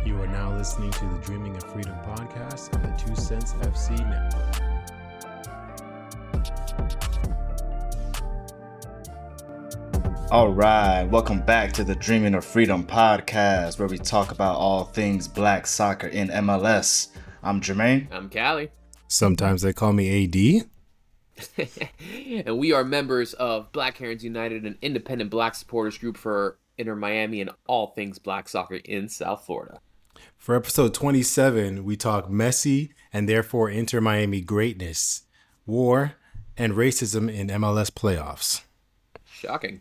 You are now listening to the Dreaming of Freedom podcast on the 2 Cents FC network. All right, welcome back to the Dreaming of Freedom podcast, where we talk about all things black soccer in MLS. I'm Jermaine. I'm Callie. Sometimes they call me AD. And we are members of Black Herons United, an independent black supporters group for Inter Miami and all things black soccer in South Florida. For episode 27, we talk Messi and therefore Inter Miami greatness, war, and racism in MLS playoffs. Shocking.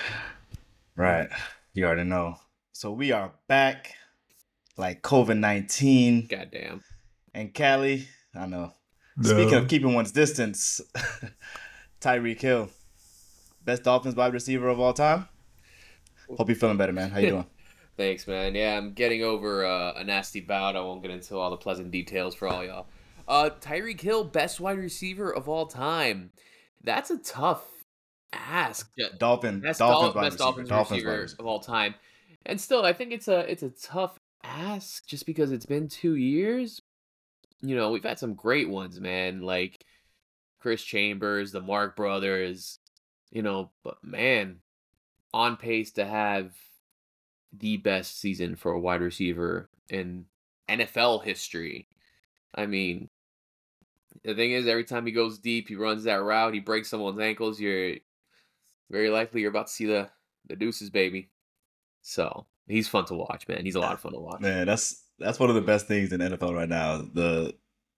Right, you already know. So we are back, like COVID-19. Goddamn. And Callie, I know. Speaking of keeping one's distance, Tyreek Hill, best Dolphins wide receiver of all time. Hope you're feeling better, man. How you doing? Thanks, man. Yeah, I'm getting over a nasty bout. I won't get into all the pleasant details for all y'all. Tyreek Hill, best wide receiver of all time. That's a tough ask. Dolphins Dolphins receiver of all time. And still, I think it's a tough ask just because it's been 2 years. You know, we've had some great ones, man, like Chris Chambers, the Mark brothers, you know, but man, on pace to have the best season for a wide receiver in NFL history. I mean, the thing is, every time he goes deep, he runs that route, he breaks someone's ankles, you're very likely you're about to see the deuces, baby. So he's fun to watch, man. He's a lot of fun to watch. Man, that's one of the best things in NFL right now. The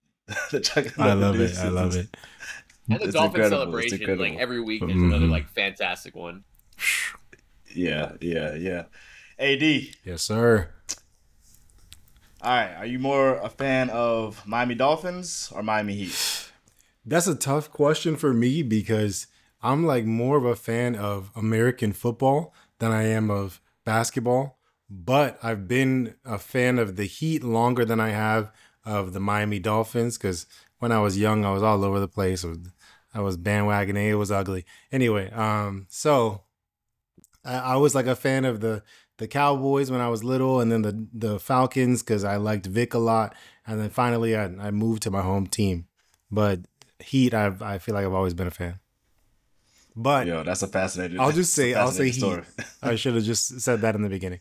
I love it. I love it. And the Dolphin celebration, like every week, there's another like fantastic one. Yeah. AD. Yes, sir. All right. Are you more a fan of Miami Dolphins or Miami Heat? That's a tough question for me because I'm like more of a fan of American football than I am of basketball. But I've been a fan of the Heat longer than I have of the Miami Dolphins because when I was young, I was all over the place. I was bandwagoning. It was ugly. Anyway, so I was like a fan of the Cowboys when I was little, and then the Falcons because I liked Vic a lot, and then finally I moved to my home team. But Heat, I feel like I've always been a fan. But yo, that's a fascinating. I'll say story. Heat. I should have just said that in the beginning.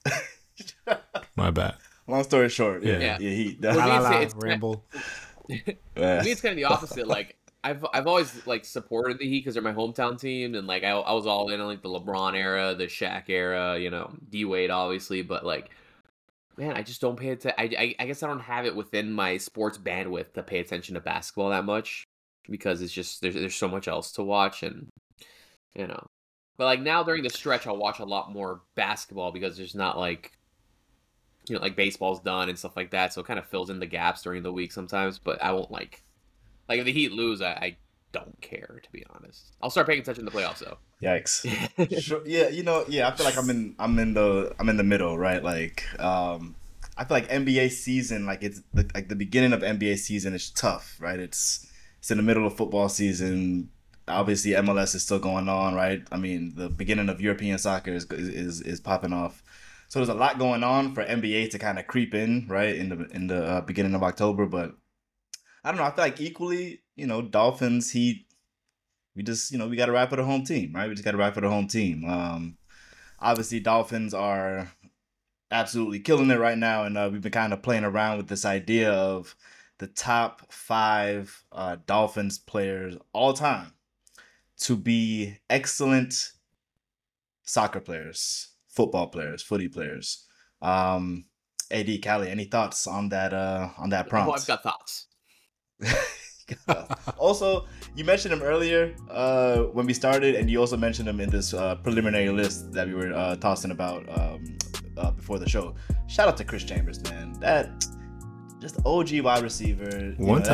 My bad. Long story short, yeah. Heat. Ramble. For me, it's kind of the opposite. Like I've always like supported the Heat because they're my hometown team, and like I was all in on like the LeBron era, the Shaq era, you know, D Wade obviously, but like, man, I just don't pay attention. I guess I don't have it within my sports bandwidth to pay attention to basketball that much because it's just there's so much else to watch, and you know. But like now during the stretch, I'll watch a lot more basketball because there's not like, you know, like baseball's done and stuff like that, so it kind of fills in the gaps during the week sometimes. But I won't like if the Heat lose, I don't care, to be honest. I'll start paying attention to the playoffs though. Yikes. Sure. Yeah, I feel like I'm in the middle, right? Like I feel like NBA season, like it's like the beginning of NBA season is tough, right? It's in the middle of football season. Obviously MLS is still going on, right? I mean, the beginning of European soccer is popping off. So there's a lot going on for NBA to kind of creep in, right, in the beginning of October. But I don't know. I feel like equally, you know, Dolphins, Heat, we just, you know, we got to ride for the home team, right? We just got to ride for the home team. Obviously, Dolphins are absolutely killing it right now, and we've been kind of playing around with this idea of the top 5 Dolphins players all time to be excellent soccer players, football players, footy players. AD, Callie, any thoughts on that prompt? Oh, I've got thoughts. Also, you mentioned him earlier when we started, and you also mentioned him in this preliminary list that we were tossing about before the show. Shout out to Chris Chambers, man. That just OG wide receiver.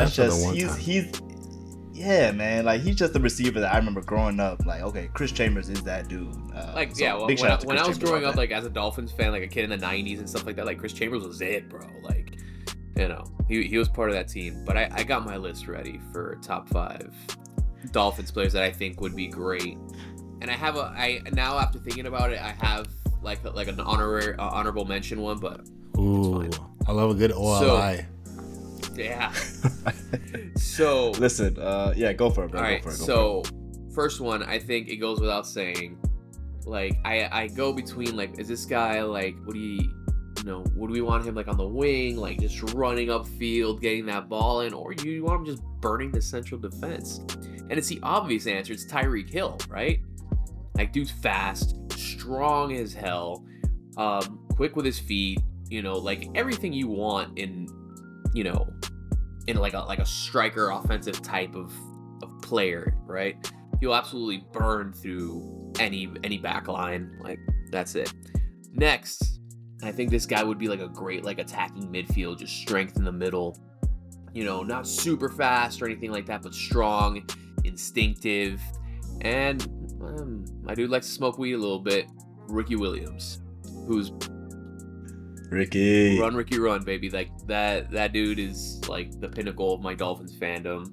Yeah, man. Like, he's just the receiver that I remember growing up. Like, okay, Chris Chambers is that dude. When I was growing up, like, as a Dolphins fan, like a kid in the 90s and stuff like that, like, Chris Chambers was it, bro. Like, you know, he was part of that team. But I got my list ready for top 5 Dolphins players that I think would be great. And now after thinking about it, I have like an honorable mention one, but ooh, I love a good OLI. Yeah. So listen, go for it, bro. All right. Go for it. First one, I think it goes without saying. Like I go between like, is this guy like, would we want him like on the wing, like just running upfield, getting that ball in, or you want him just burning the central defense? And it's the obvious answer. It's Tyreek Hill, right? Like, dude's fast, strong as hell, quick with his feet. Like everything you want in like a striker, offensive type of player, right? He'll absolutely burn through any back line. Like, that's it. Next, I think this guy would be like a great like attacking midfield, just strength in the middle. Not super fast or anything like that, but strong, instinctive, and my dude likes to smoke weed a little bit. Ricky Williams, who's Ricky. Run, Ricky, run, baby. Like that dude is like the pinnacle of my Dolphins fandom.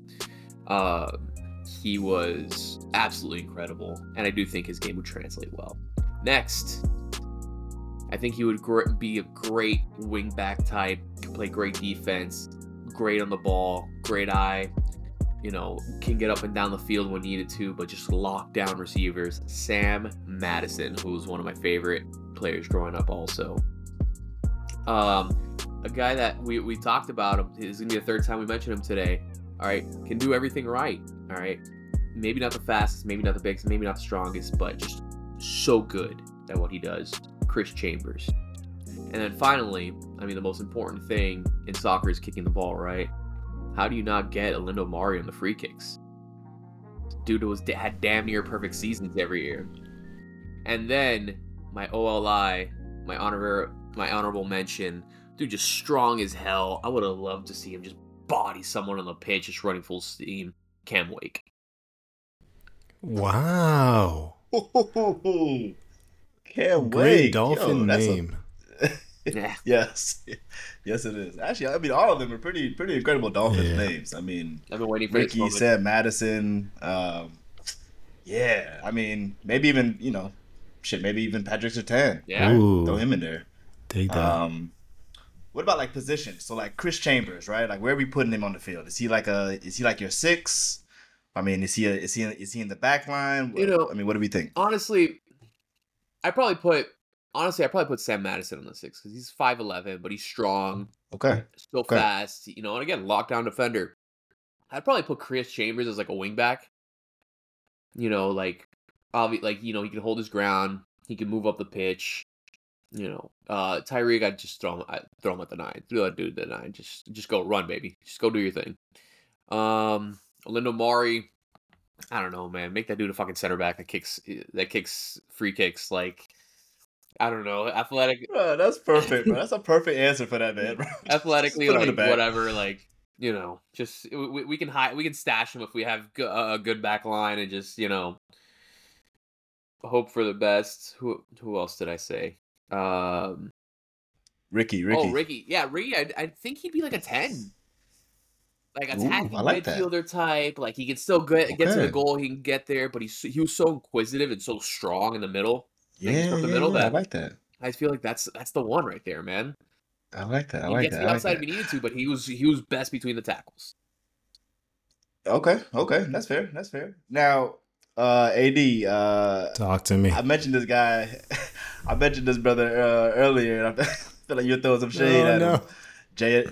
He was absolutely incredible, and I do think his game would translate well. Next, I think he would be a great wing-back type, can play great defense, great on the ball, great eye, can get up and down the field when needed to, but just lock down receivers. Sam Madison, who was one of my favorite players growing up also. A guy that we talked about him, this is going to be the third time we mentioned him today. All right, can do everything right. All right, maybe not the fastest, maybe not the biggest, maybe not the strongest, but just so good at what he does. Chris Chambers. And then finally, the most important thing in soccer is kicking the ball, right? How do you not get Alindo Mari on the free kicks? Dude had damn near perfect seasons every year. And then my OLI, my honorable mention, dude, just strong as hell. I would have loved to see him just body someone on the pitch, just running full steam. Cam Wake. Wow. Cam Great Wake. Dolphin name. Yeah. Yes, it is. Actually, all of them are pretty incredible Dolphins names. I've been waiting for Ricky, Sam Madison. Maybe even maybe even Patrick Surtain. Yeah, throw him in there. Take that. What about like position? So like Chris Chambers, right? Like where are we putting him on the field? Is he like your 6? Is he in the back line? What do we think? Honestly, I probably put Sam Madison on the 6 because he's 5'11", but he's strong. Okay. Still fast, and again, lockdown defender. I'd probably put Chris Chambers as like a wing back. He can hold his ground. He can move up the pitch. Tyreek, I'd just throw him at the 9. Throw that dude at the 9. Just go run, baby. Just go do your thing. Alindo Mari, I don't know, man. Make that dude a fucking center back that kicks free kicks. Like, I don't know, athletic. Bro, that's perfect, bro. That's a perfect answer for that, man. Bro. Athletically, like whatever, like just we can stash him if we have a good back line and just hope for the best. Who else did I say? Ricky. Oh, Ricky. Yeah, Ricky. I think he'd be like a 10. Like attacking midfielder type. Like he can still get to the goal. He can get there, but he was so inquisitive and so strong in the middle. I like that. I feel like that's the one right there, man. I like that. He gets the outside if he needed to, but he was best between the tackles. Okay, that's fair. Now, AD, talk to me. I mentioned this guy. I mentioned this brother earlier, and I feel like you're throwing some shade at him. Jay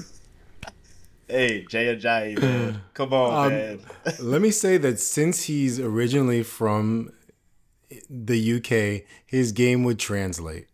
Ajayi, man. Come on, man. Let me say that since he's originally from the UK, his game would translate.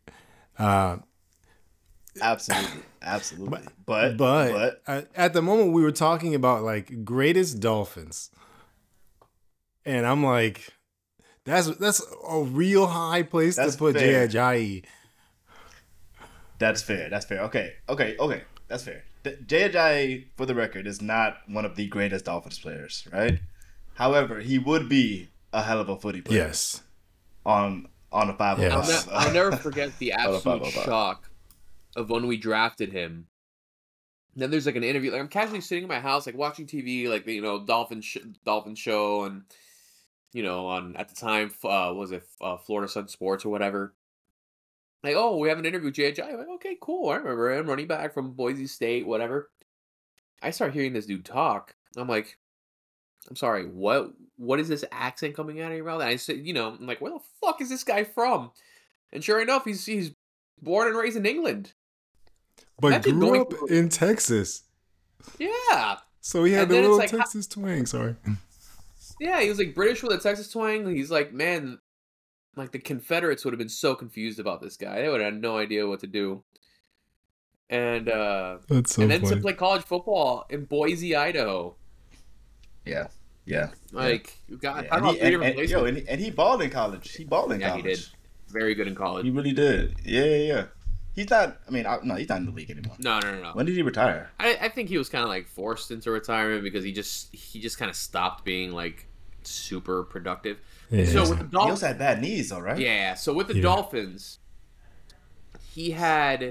Absolutely. But at the moment we were talking about like greatest Dolphins, and I'm like, that's a real high place to put Jay Ajayi. That's fair. Okay. That's fair. Jay Ajayi, for the record, is not one of the greatest Dolphins players, right? However, he would be a hell of a footy player. Yes. On a 505. Yes. I'll never forget the absolute shock of when we drafted him. Then there's like an interview. Like I'm casually sitting in my house, like watching TV, like Dolphin show, and on at the time was it Florida Sun Sports or whatever. Like, oh, we have an interview with J.J. I'm like, okay, cool. I remember him, running back from Boise State, whatever. I start hearing this dude talk. I'm like, I'm sorry, what? What is this accent coming out of your mouth? And I said, I'm like, where the fuck is this guy from? And sure enough, he's born and raised in England. But Imagine grew going up through- in Texas. Yeah. So he had And the then it's little like, Texas twang. Sorry. Yeah, he was like British with a Texas twang. He's like, man, like the Confederates would have been so confused about this guy. They would have had no idea what to do. And That's so and then funny. to play college football in Boise, Idaho. Yeah. Yeah. Like, you got Yeah. talk about three different places. And he balled in college. He balled in Yeah, college. he did. Very good in college. He really did. Yeah. He's not. I mean, no, he's not in the league anymore. No. When did he retire? I think he was kind of like forced into retirement because he just kind of stopped being like super productive. Yeah. So with the He Dolphins, also had bad knees, though, right? yeah. So with the Yeah. Dolphins, he had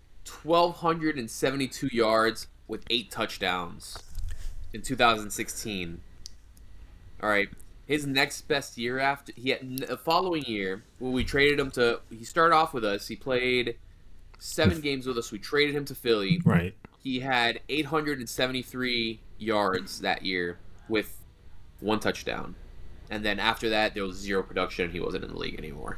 1,272 yards with 8 touchdowns in 2016. All right. His next best year after the following year, when we traded him to, he started off with us. He played 7 games with us. We traded him to Philly. Right. He had 873 yards that year with 1 touchdown. And then after that, there was 0 production. He wasn't in the league anymore.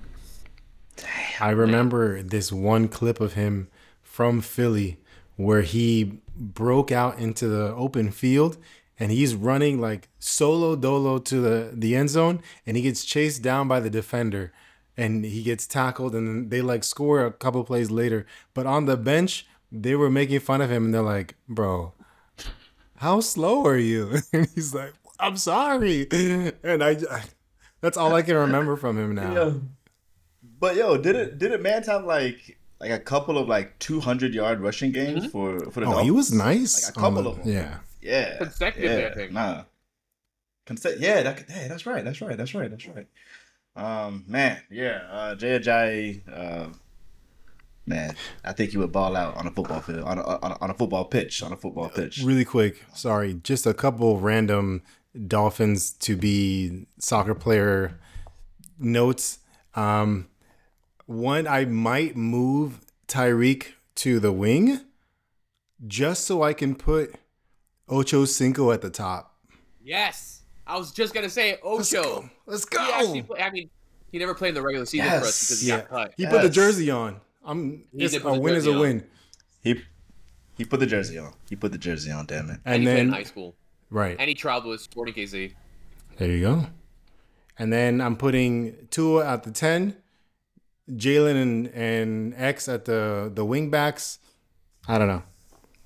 I remember this one clip of him from Philly where he broke out into the open field and he's running like solo dolo to the end zone and he gets chased down by the defender and he gets tackled and then they like score a couple plays later. But on the bench, they were making fun of him and they're like, bro, how slow are you? And he's like, I'm sorry. And I that's all I can remember from him now. Yeah. But did man have like a couple of like 200-yard rushing games for the Dolphins? He was nice. Like a couple of them. Yeah. Yeah. Consecutive, I think. Nah. That's right. Man, yeah. Jay Ajayi, man, I think he would ball out on a football field, on a football pitch, Really quick, sorry, just a couple random Dolphins to be soccer player notes. One, I might move Tyreek to the wing just so I can put Ocho Cinco at the top. Yes. I was just going to say Ocho. Let's go. He never played in the regular season for us because he got cut. He put the jersey on. A win is a win. He put the jersey on. Damn it. And he played in high school. Right. And he traveled with Sporting KC. There you go. And then I'm putting Tua at the 10, Jalen and X at the wing backs. I don't know.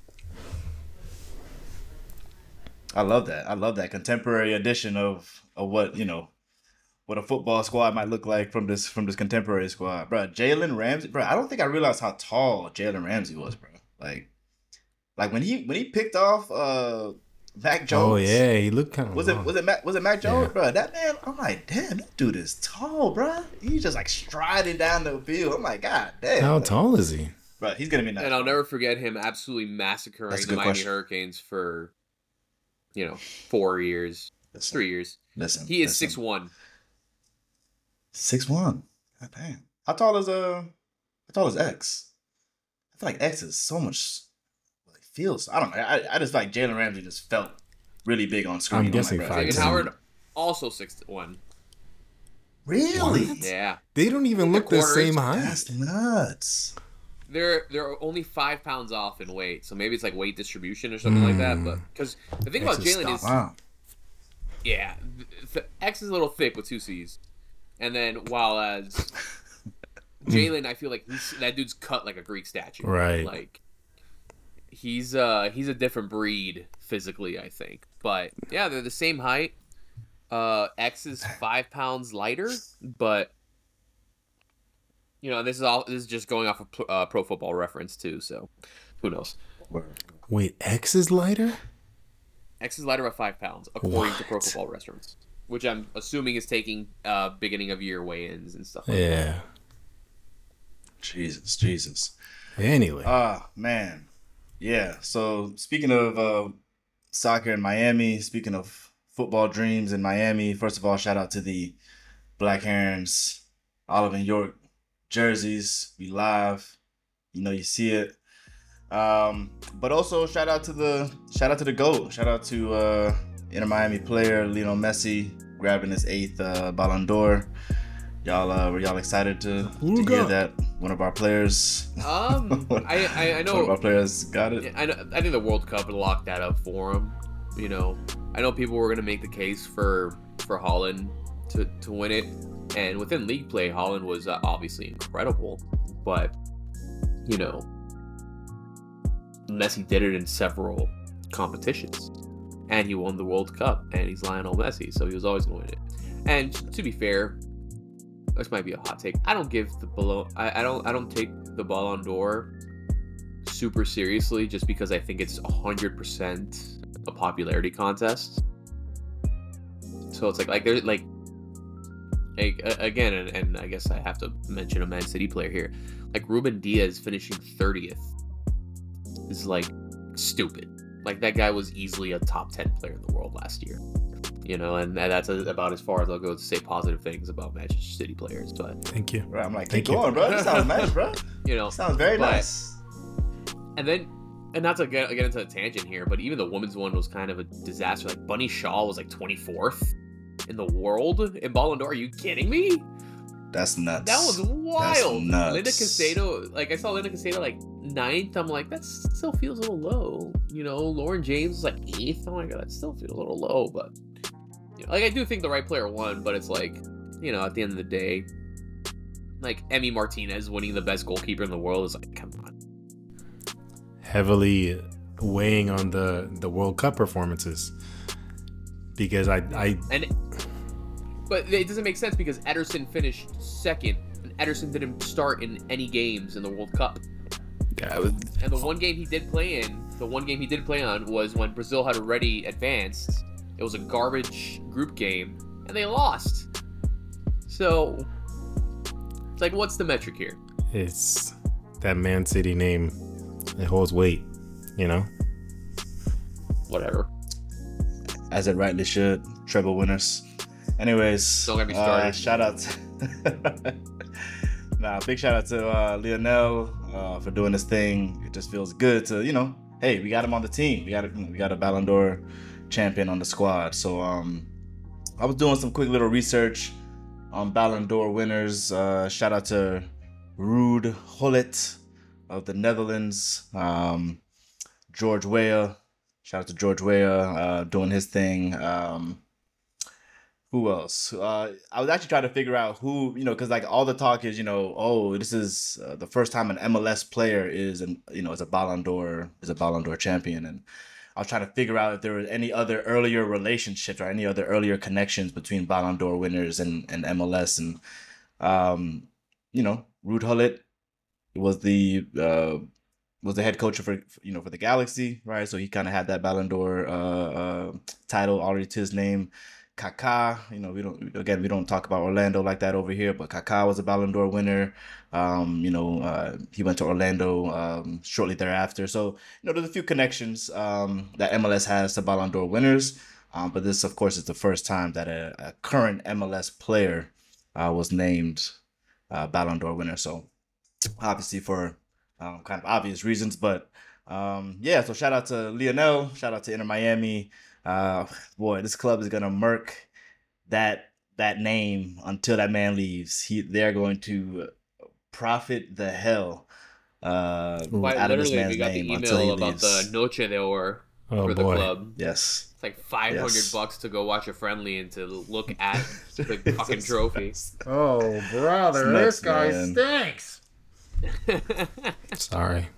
I love that contemporary edition of what what a football squad might look like from this contemporary squad, bro. Jalen Ramsey, bro. I don't think I realized how tall Jalen Ramsey was, bro. Like when he picked off Mac Jones. Oh yeah, he looked kind of. Was it Mac Jones, bro? That man, I'm like, damn, that dude is tall, bro. He's just like striding down the field. I'm like, god damn. How tall is he? Bro, he's gonna be nice. And I'll never forget him absolutely massacring the Miami Hurricanes for 4 years, 3 years. He is 6'1". 6'1". God damn. How tall is X? I feel like X is so much. Like feels. I don't know. I just like Jalen Ramsey just felt really big on screen. I'm guessing 5'10". Xavier Howard also 6'1". Really? What? Yeah. They don't even look the same height. That's nuts. They're only 5 pounds off in weight, so maybe it's like weight distribution or something like that. But because the thing about Jalen is, yeah, X is a little thick with 2 C's, and then while as Jalen, I feel like that dude's cut like a Greek statue, right? Like he's a different breed physically, I think. But yeah, they're the same height. X is 5 pounds lighter, but. This is just going off of Pro Football Reference too, so who knows? Wait, X is lighter? X is lighter by 5 pounds, according to Pro Football Reference, which I'm assuming is taking beginning of year weigh-ins and stuff like that. Jesus. Anyway. Man. Yeah, so speaking of soccer in Miami, speaking of football dreams in Miami, first of all, shout out to the Black Herons, Oliver York, jerseys. We live. You see it. But also shout out to the GOAT. Shout out to Inter Miami player Lionel Messi grabbing his 8th Ballon d'Or. Were y'all excited to hear that one of our players? I know one of our players got it. I think the World Cup locked that up for him. I know people were gonna make the case for Haaland to win it, and within league play, Haaland was obviously incredible, but Messi did it in several competitions, and he won the World Cup, and he's Lionel Messi, so he was always going to win it. And to be fair, this might be a hot take. I don't give I don't take the Ballon d'Or super seriously just because I think it's 100% a popularity contest. So it's like there's like again, and I guess I have to mention a Man City player here. Like Ruben Diaz finishing 30th is like stupid. Like that guy was easily a top 10 player in the world last year. And that's about as far as I'll go to say positive things about Manchester City players. But thank you. Right, I'm like, keep going, bro. This sounds nice, bro. Sounds very nice. And not to get into a tangent here, but even the women's one was kind of a disaster. Like Bunny Shaw was like 24th in the world in Ballon d'Or. Are you kidding me? That's nuts. That was wild. That's nuts. Linda Caicedo, like I saw Linda Caicedo like 9th. I'm like, that still feels a little low. Lauren James was like 8th. Oh my god, that still feels a little low, but. Like I do think the right player won, but it's like, at the end of the day, like Emi Martinez winning the best goalkeeper in the world is like, come on. Heavily weighing on the World Cup performances because but it doesn't make sense because Ederson finished 2nd and Ederson didn't start in any games in the World Cup. And the one game he did play on was when Brazil had already advanced. It was a garbage group game, and they lost. So, it's like, what's the metric here? It's that Man City name. It holds weight, Whatever. As it rightly should. Treble winners. Anyways, don't get me started. Shout out big shout out to Lionel for doing this thing. It just feels good to, hey, we got him on the team. We got a Ballon d'Or champion on the squad. So I was doing some quick little research on Ballon d'Or winners. Shout out to Ruud Gullit of the Netherlands. George Weah. Shout out to George Weah doing his thing. Who else? I was actually trying to figure out who, because like all the talk is, this is the first time an MLS player is a Ballon d'Or champion, and I was trying to figure out if there were any other earlier relationships or any other earlier connections between Ballon d'Or winners and MLS. And, Ruud Gullit was the head coach for the Galaxy, right? So he kind of had that Ballon d'Or title already to his name. Kaká, we don't talk about Orlando like that over here, but Kaká was a Ballon d'Or winner. He went to Orlando shortly thereafter. So, there's a few connections that MLS has to Ballon d'Or winners. But this, of course, is the first time that a current MLS player was named Ballon d'Or winner. So, obviously for kind of obvious reasons. But, so shout out to Lionel. Shout out to Inter Miami. Boy, this club is gonna murk that name until that man leaves. They're going to profit the hell out of this man's we got name the until he email about leaves. the Noche de Oro for the club. Yes, it's like $500 to go watch a friendly and to look at the fucking trophy. Oh, brother, nuts, this guy man. stinks. Sorry.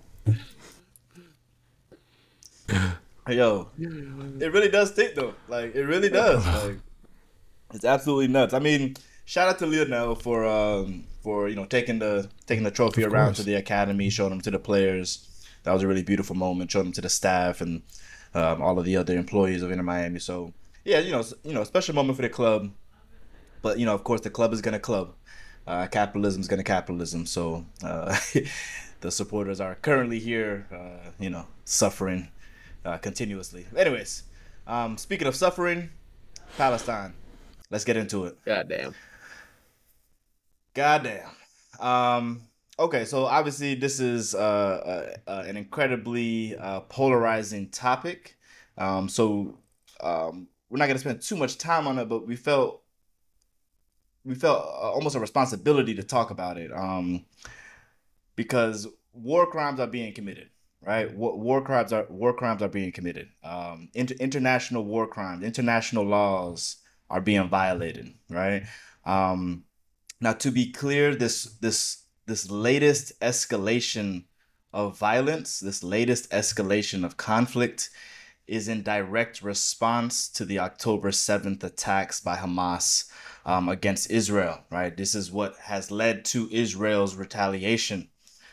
Yo, it really does stink though. Like it really does. Like it's absolutely nuts. I mean, shout out to Lionel for taking the trophy around to the academy, showing them to the players. That was a really beautiful moment. Showing them to the staff and all of the other employees of Inter Miami. So yeah, a special moment for the club. But of course, the club is gonna club. Capitalism is gonna capitalism. So the supporters are currently here, suffering. Continuously. Anyways, speaking of suffering, Palestine. Let's get into it. Goddamn. Okay, so obviously this is an incredibly polarizing topic. We're not going to spend too much time on it, but we felt almost a responsibility to talk about it, because war crimes are being committed, right? War crimes are being committed. International war crimes, international laws are being violated, right? Now, to be clear, this latest escalation of violence, this latest escalation of conflict, is in direct response to the October 7th attacks by Hamas against Israel, right? This is what has led to Israel's retaliation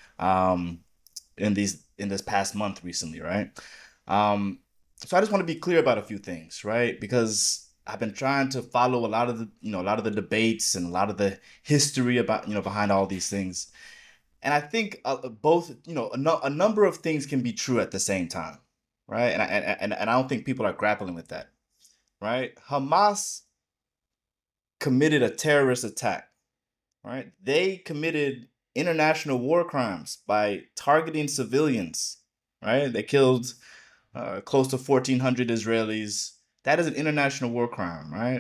in this past month recently, right? So I just want to be clear about a few things, right? Because I've been trying to follow a lot of the debates and a lot of the history about, behind all these things. And I think both, a number of things can be true at the same time, right? And I don't think people are grappling with that, right? Hamas committed a terrorist attack, right? They committed international war crimes by targeting civilians, right? They killed close to 1,400 Israelis. That is an international war crime, right?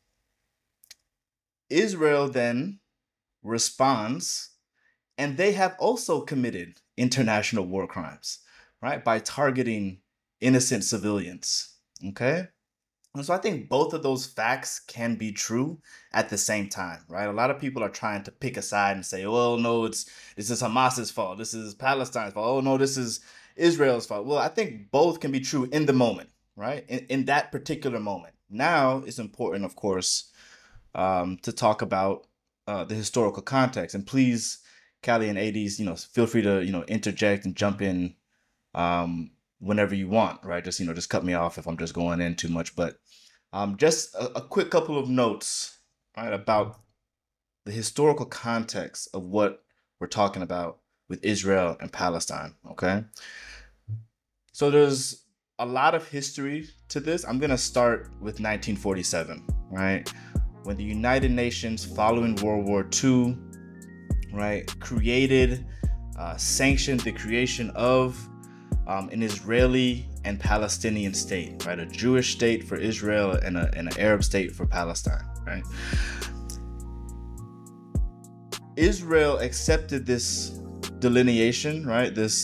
Israel then responds, and they have also committed international war crimes, right? By targeting innocent civilians, okay? And so I think both of those facts can be true at the same time, right? A lot of people are trying to pick a side and say, well, no, this is Hamas's fault. This is Palestine's fault. Oh, no, this is Israel's fault. Well, I think both can be true in the moment, right? In that particular moment. Now it's important, of course, to talk about the historical context. And please, Callie and Ades, feel free to, interject and jump in whenever you want, right? Just cut me off if I'm just going in too much. But just a quick couple of notes, right, about the historical context of what we're talking about with Israel and Palestine, okay? So there's a lot of history to this. I'm going to start with 1947, right? When the United Nations, following World War II, right, sanctioned the creation of an Israeli and Palestinian state, right? A Jewish state for Israel and an Arab state for Palestine, right? Israel accepted this delineation, right? This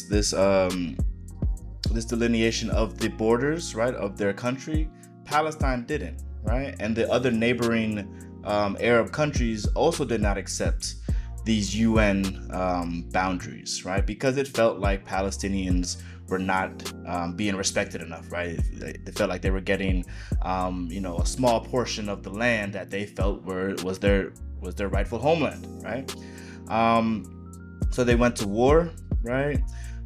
delineation of the borders, right, of their country. Palestine didn't, right? And the other neighboring Arab countries also did not accept these UN boundaries, right? Because it felt like Palestinians were not being respected enough, right? They felt like they were getting, a small portion of the land that they felt was their rightful homeland, right? So they went to war, right?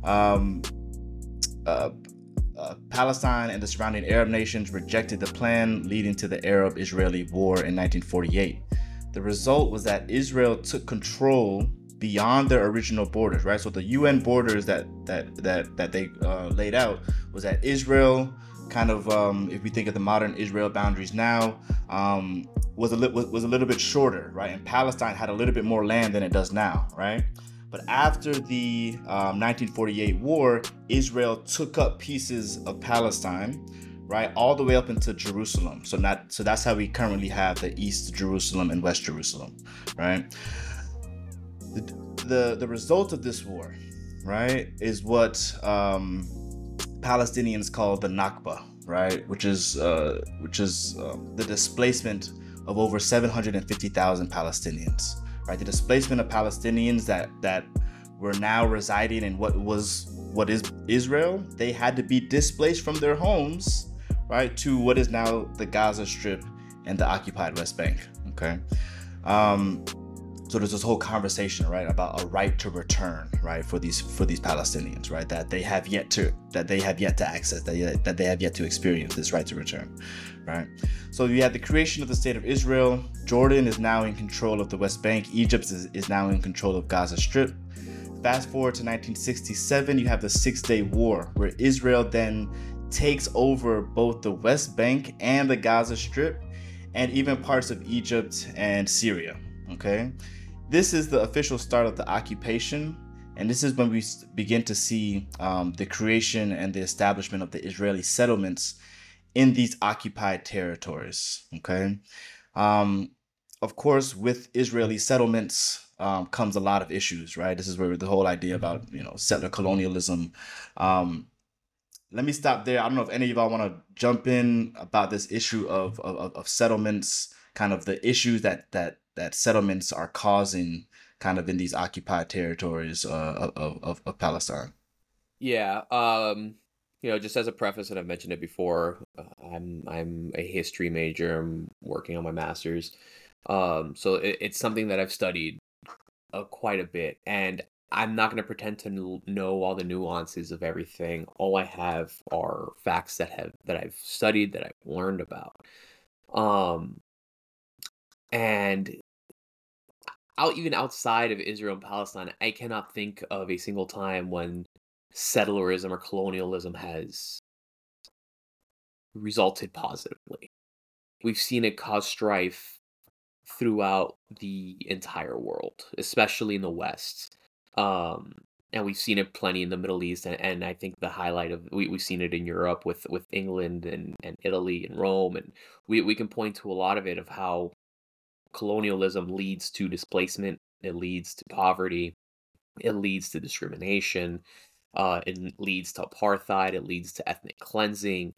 Palestine and the surrounding Arab nations rejected the plan, leading to the Arab-Israeli War in 1948. The result was that Israel took control beyond their original borders, right? So the UN borders that they laid out was that Israel, kind of, if we think of the modern Israel boundaries now, was a little bit shorter, right? And Palestine had a little bit more land than it does now, right? But after the 1948 war, Israel took up pieces of Palestine, right, all the way up into Jerusalem. So that's how we currently have the East Jerusalem and West Jerusalem, right? The result of this war, right, is what Palestinians call the Nakba, right, which is the displacement of over 750,000 Palestinians. Right, the displacement of Palestinians that were now residing in what is Israel. They had to be displaced from their homes, right, to what is now the Gaza Strip and the occupied West Bank. Okay, so there's this whole conversation, right, about a right to return, right, for these Palestinians, right, that they have yet to access, that they have yet to experience this right to return, right. So you have the creation of the state of Israel. Jordan is now in control of the West Bank. Egypt is now in control of Gaza Strip. Fast forward to 1967, you have the 6-Day War, where Israel then takes over both the West Bank and the Gaza Strip, and even parts of Egypt and Syria. Okay. This is the official start of the occupation, and this is when we begin to see the creation and the establishment of the Israeli settlements in these occupied territories. Okay, of course, with Israeli settlements comes a lot of issues, right? This is where the whole idea about settler colonialism. Let me stop there. I don't know if any of y'all want to jump in about this issue of settlements, kind of the issues that settlements are causing kind of in these occupied territories of Palestine. Yeah. Just as a preface, and I've mentioned it before, I'm a history major. I'm working on my master's. So it's something that I've studied quite a bit, and I'm not going to pretend to know all the nuances of everything. All I have are facts that I've studied, that I've learned about. And even outside of Israel and Palestine, I cannot think of a single time when settlerism or colonialism has resulted positively. We've seen it cause strife throughout the entire world, especially in the West. And we've seen it plenty in the Middle East, and I think the highlight of we've seen it in Europe with England and Italy and Rome, and we can point to a lot of it of how colonialism leads to displacement, it leads to poverty, it leads to discrimination, it leads to apartheid, it leads to ethnic cleansing,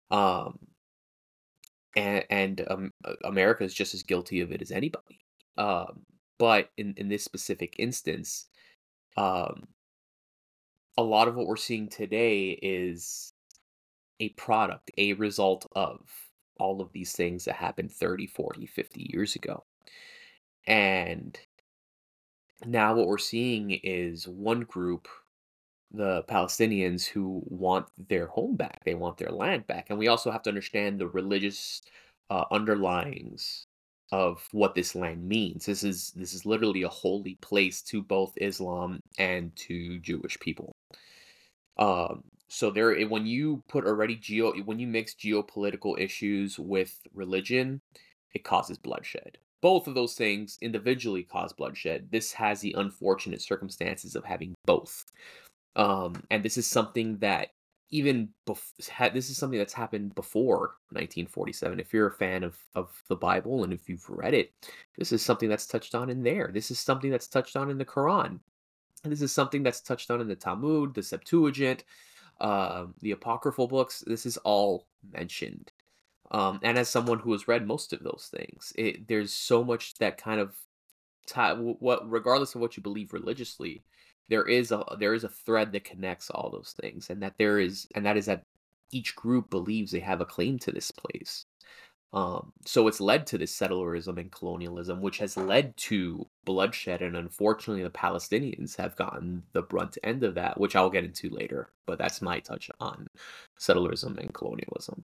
and America is just as guilty of it as anybody. But in this specific instance, a lot of what we're seeing today is a result of all of these things that happened 30, 40, 50 years ago. And now what we're seeing is one group, the Palestinians, who want their home back. They want their land back. And we also have to understand the religious underlyings of what this land means. This is literally a holy place to both Islam and to Jewish people. So when you when you mix geopolitical issues with religion, it causes bloodshed. Both of those things individually cause bloodshed. This has the unfortunate circumstances of having both. And this is something that this is something that's happened before 1947. If you're a fan of the Bible and if you've read it, this is something that's touched on in there. This is something that's touched on in the Quran. And this is something that's touched on in the Talmud, the Septuagint, the apocryphal books. This is all mentioned. And as someone who has read most of those things, there's so much that kind of regardless of what you believe religiously, there is a thread that connects all those things, and that is that each group believes they have a claim to this place. So it's led to this settlerism and colonialism, which has led to bloodshed, and unfortunately the Palestinians have gotten the brunt end of that, which I'll get into later, but that's my touch on settlerism and colonialism.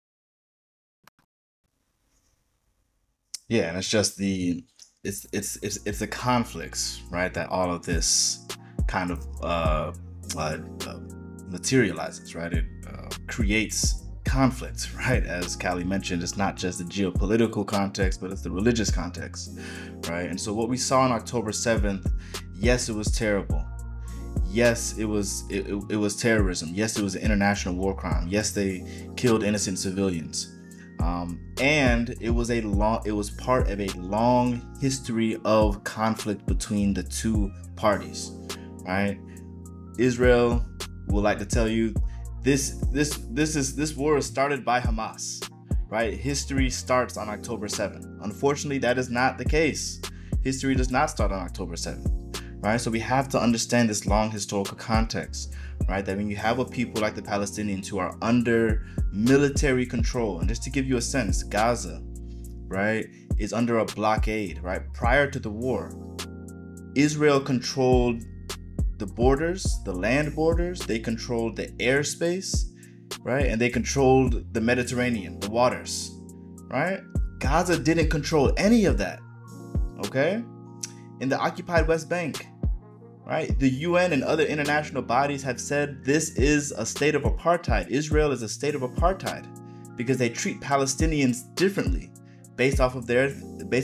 Yeah, and it's just it's the conflicts, right, that all of this kind of materializes, right? It creates conflict, right? As Callie mentioned, it's not just the geopolitical context, but it's the religious context, right? And so what we saw on October 7th, yes, it was terrible. Yes, it was terrorism. Yes, it was an international war crime. Yes, they killed innocent civilians. And it was part of a long history of conflict between the two parties, right? Israel would like to tell you this war is started by Hamas, right? History starts on October 7th. Unfortunately, that is not the case. History does not start on October 7th, right? So we have to understand this long historical context, right? That when you have a people like the Palestinians who are under military control, and just to give you a sense, Gaza, right, is under a blockade, right? Prior to the war, Israel controlled the borders, the land borders, they controlled the airspace, right? And they controlled the Mediterranean, the waters, right? Gaza didn't control any of that, okay? In the occupied West Bank, right? The UN and other international bodies have said this is a state of apartheid. Israel is a state of apartheid because they treat Palestinians differently based off of their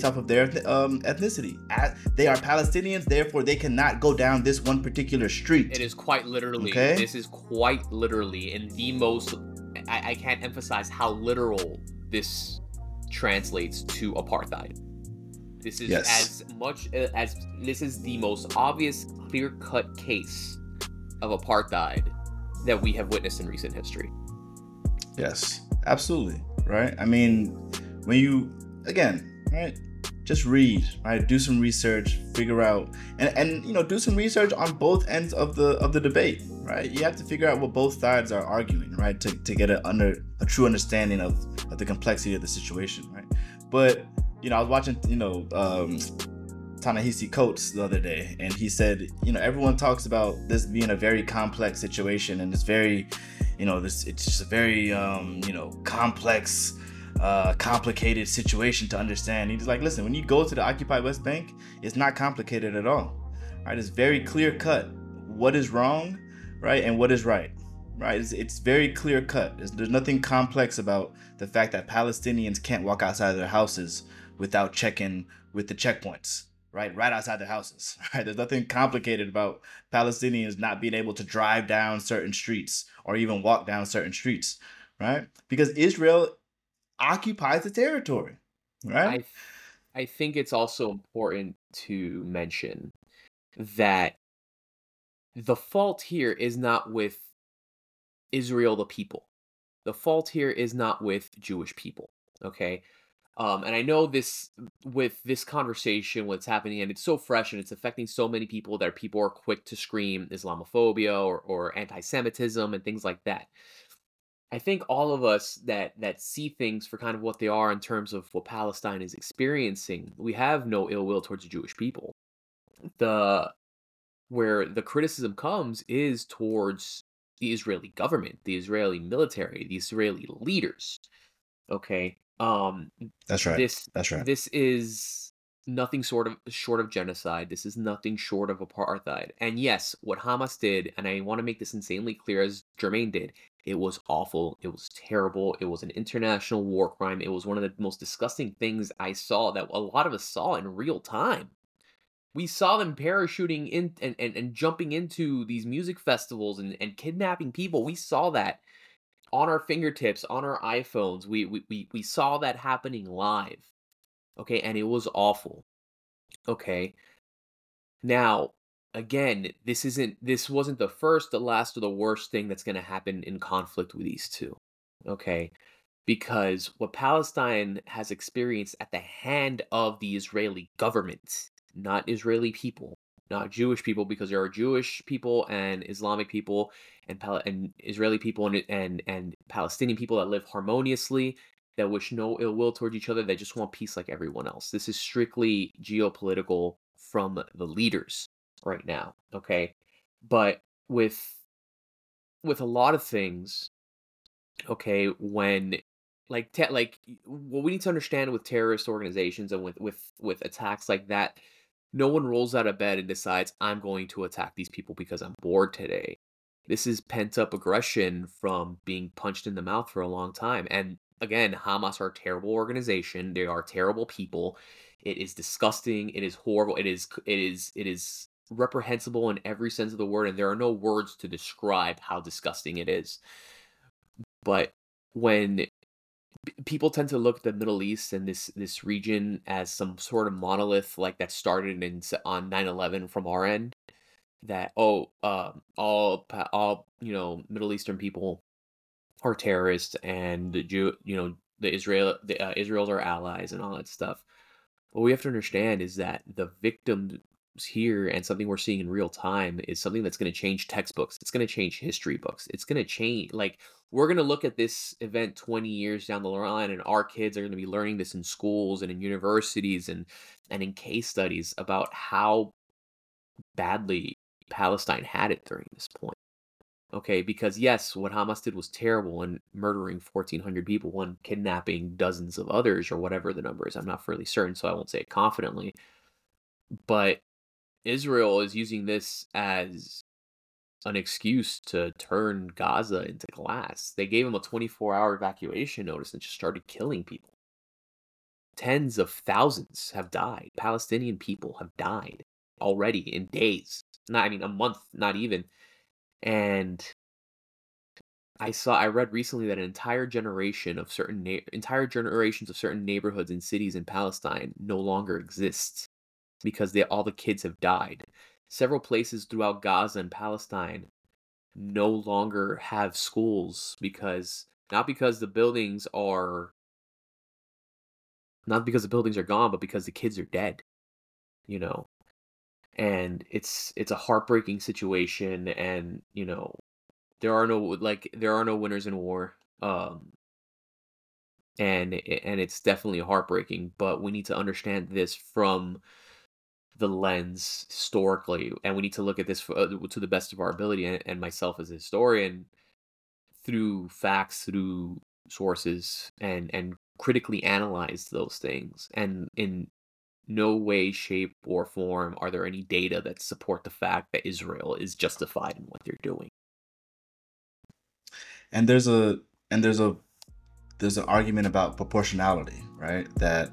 ethnicity. They are Palestinians, therefore they cannot go down this one particular street. It is quite literally. Okay? This is quite literally in the most. I can't emphasize how literal this translates to apartheid. This is Yes. as much as this is the most obvious, clear-cut case of apartheid that we have witnessed in recent history. Yes, absolutely. Right. I mean, when you, again, right, just read, right, do some research, figure out, and you know, do some research on both ends of the debate, right? You have to figure out what both sides are arguing, right, to get a true understanding of the complexity of the situation, right? But you know, I was watching, you know, Ta-Nehisi Coates the other day, and he said, you know, everyone talks about this being a very complex situation, and it's very, you know, it's just a very, you know, complex, complicated situation to understand. He's like, listen, when you go to the occupied West Bank, it's not complicated at all, right? It's very clear cut what is wrong, right, and what is right, right? It's very clear cut. There's nothing complex about the fact that Palestinians can't walk outside of their houses without checking with the checkpoints, right outside their houses, right? There's nothing complicated about Palestinians not being able to drive down certain streets or even walk down certain streets, right? Because Israel occupies the territory, right? I think it's also important to mention that the fault here is not with Israel, the people. The fault here is not with Jewish people, okay? And I know this with this conversation, what's happening, and it's so fresh and it's affecting so many people that people are quick to scream Islamophobia or anti-Semitism and things like that. I think all of us that see things for kind of what they are in terms of what Palestine is experiencing, we have no ill will towards the Jewish people. Where the criticism comes is towards the Israeli government, the Israeli military, the Israeli leaders. Okay. That's right. This That's right. this is nothing short of genocide. This is nothing short of apartheid. And yes, what Hamas did, and I want to make this insanely clear as Jermaine did, it was awful. It was terrible. It was an international war crime. It was one of the most disgusting things I saw that a lot of us saw in real time. We saw them parachuting in and jumping into these music festivals and kidnapping people. We saw that on our fingertips, on our iPhones. We saw that happening live. Okay, and it was awful. Okay. Now, again, this wasn't the first, the last, or the worst thing that's gonna happen in conflict with these two. Okay. Because what Palestine has experienced at the hand of the Israeli government, not Israeli people, not Jewish people, because there are Jewish people and Islamic people and Israeli people and Palestinian people that live harmoniously, that wish no ill will towards each other, that just want peace like everyone else. This is strictly geopolitical from the leaders right now, okay? But with a lot of things, okay, when what we need to understand with terrorist organizations and with attacks like that, no one rolls out of bed and decides I'm going to attack these people because I'm bored today. This is pent up aggression from being punched in the mouth for a long time. And again, Hamas are a terrible organization. They are terrible people. It is disgusting. It is horrible. It is reprehensible in every sense of the word, and there are no words to describe how disgusting it is. But when people tend to look at the Middle East and this region as some sort of monolith, like that started on 9/11 from our end, that all Middle Eastern people are terrorists, and Israel's our allies and all that stuff. What we have to understand is that the victims here, and something we're seeing in real time, is something that's going to change textbooks. It's going to change history books. It's going to change, like, we're going to look at this event 20 years down the line, and our kids are going to be learning this in schools and in universities and in case studies about how badly Palestine had it during this point. Okay, because yes, what Hamas did was terrible, and murdering 1,400 people and kidnapping dozens of others, or whatever the number is. I'm not fairly certain, so I won't say it confidently. But Israel is using this as an excuse to turn Gaza into glass. They gave them a 24-hour evacuation notice and just started killing people. tens of thousands have died. Palestinian people have died already in days. A month, not even. And I read recently that an entire generations of certain neighborhoods and cities in Palestine no longer exist because all the kids have died. Several places throughout Gaza and Palestine no longer have schools not because the buildings are gone, but because the kids are dead, you know. And it's a heartbreaking situation, and there are no winners in war. And it's definitely heartbreaking, but we need to understand this from the lens historically, and we need to look at this to the best of our ability, and myself as a historian, through facts, through sources, and critically analyze those things. And in no way, shape, or form are there any data that support the fact that Israel is justified in what they're doing. And there's an argument about proportionality, right? That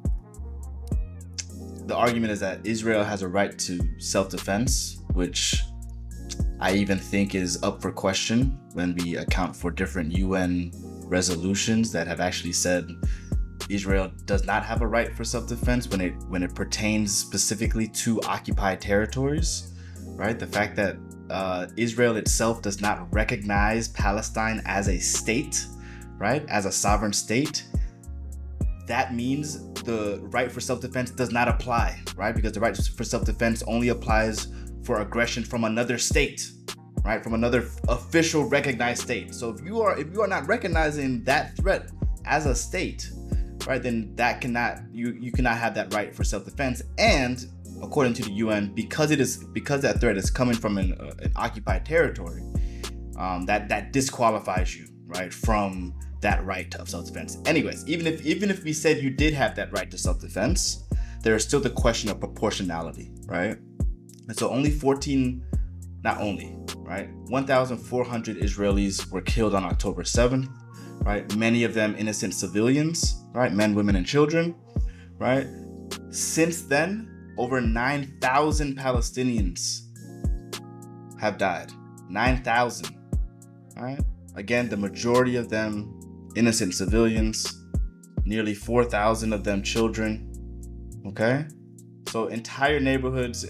the argument is that Israel has a right to self-defense, which I even think is up for question when we account for different UN resolutions that have actually said Israel does not have a right for self-defense when it pertains specifically to occupied territories, right? The fact that Israel itself does not recognize Palestine as a state, right? As a sovereign state, that means the right for self-defense does not apply, right? Because the right for self-defense only applies for aggression from another state, right? From another official recognized state. So if you are not recognizing that threat as a state, right, then you cannot have that right for self-defense. And according to the UN, because that threat is coming from an occupied territory, that disqualifies you, right, from that right of self-defense. Anyways, even if we said you did have that right to self-defense, there is still the question of proportionality, right? And so 1,400 Israelis were killed on October 7th, right? Many of them innocent civilians, right? Men, women, and children, right? Since then, over 9,000 Palestinians have died. 9,000, right? Again, the majority of them innocent civilians, nearly 4,000 of them children, okay? So entire neighborhoods,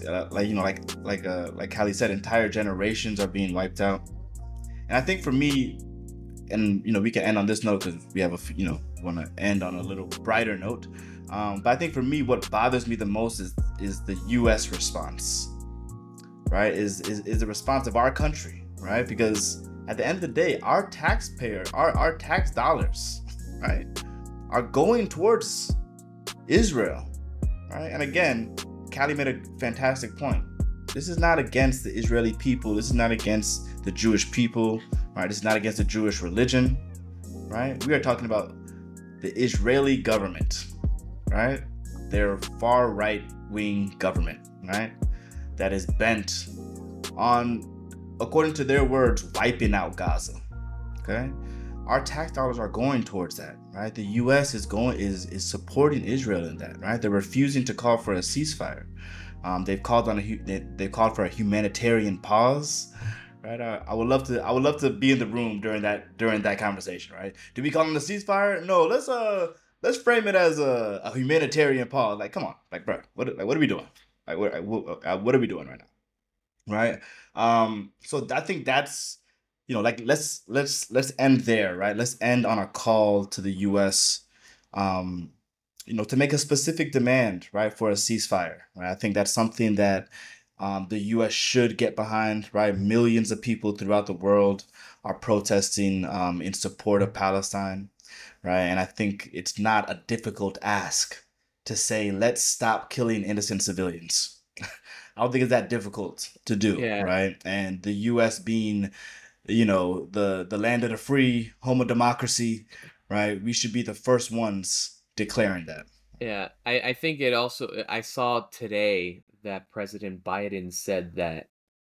like Callie said, entire generations are being wiped out. And I think for me, and we can end on this note because we have want to end on a little brighter note. But I think for me, what bothers me the most is the U.S. response, right? Is the response of our country, right? Because at the end of the day, our tax dollars, right, are going towards Israel, right? And again, Callie made a fantastic point. This is not against the Israeli people. This is not against the Jewish people, right? This is not against the Jewish religion, right? We are talking about the Israeli government, right? Their far right-wing government, right? That is bent on, according to their words, wiping out Gaza, okay? Our tax dollars are going towards that, right? The U.S. is supporting Israel in that, right? They're refusing to call for a ceasefire. They've called for a humanitarian pause, right? I would love to be in the room during that conversation, right? Do we call them a ceasefire? No, let's frame it as a humanitarian pause. Like, come on, like, bro, what are we doing? Like, what are we doing right now, right? So I think that's, let's end there, right? Let's end on a call to the U.S. To make a specific demand, right, for a ceasefire, right? I think that's something that the U.S. should get behind, right? Millions of people throughout the world are protesting in support of Palestine, right? And I think it's not a difficult ask to say, let's stop killing innocent civilians. I don't think it's that difficult to do, Yeah. right? And the U.S. being, the land of the free, home of democracy, right? We should be the first ones declaring that. Yeah, I think it also, I saw today that President Biden said that,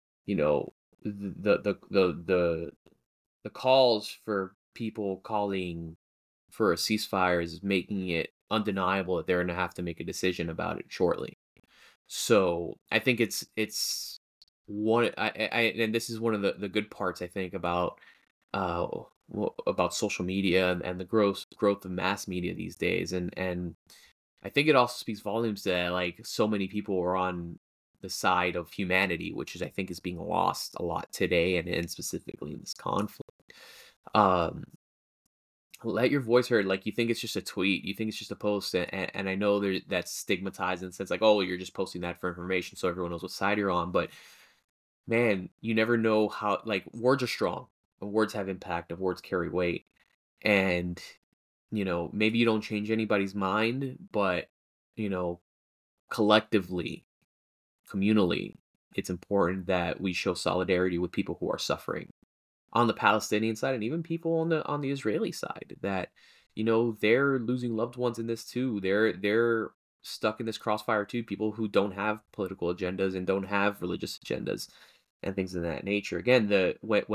the calls for people calling for a ceasefire is making it undeniable that they're going to have to make a decision about it shortly. So I think it's one and this is one of the good parts I think about uh about social media and the growth of mass media these days, and I think it also speaks volumes that like so many people are on the side of humanity, which is I think is being lost a lot today, and specifically in this conflict. Um, let your voice heard. Like you think it's just a tweet, you think it's just a post, and I know that's stigmatized in the sense like, oh, you're just posting that for information so everyone knows what side you're on. But man, you never know how like words are strong, and words have impact, and words carry weight, and maybe you don't change anybody's mind, but you know, collectively, communally, it's important that we show solidarity with people who are suffering on the Palestinian side and even people on the Israeli side that they're losing loved ones in this too. They're stuck in this crossfire too. People who don't have political agendas and don't have religious agendas and things of that nature. Again, the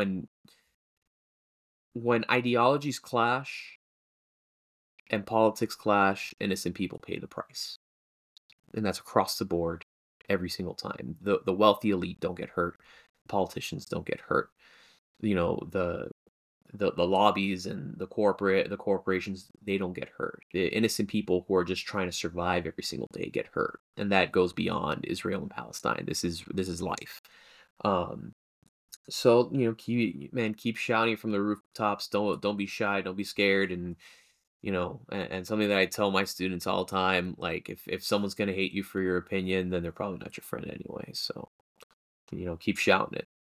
when ideologies clash and politics clash, innocent people pay the price. And that's across the board every single time. The wealthy elite don't get hurt. Politicians don't get hurt. The lobbies and the corporations, they don't get hurt. The innocent people who are just trying to survive every single day get hurt. And that goes beyond Israel and Palestine. This is life. So, keep shouting from the rooftops. Don't be shy, don't be scared. And and something that I tell my students all the time, like if someone's going to hate you for your opinion, then they're probably not your friend anyway. So, keep shouting it.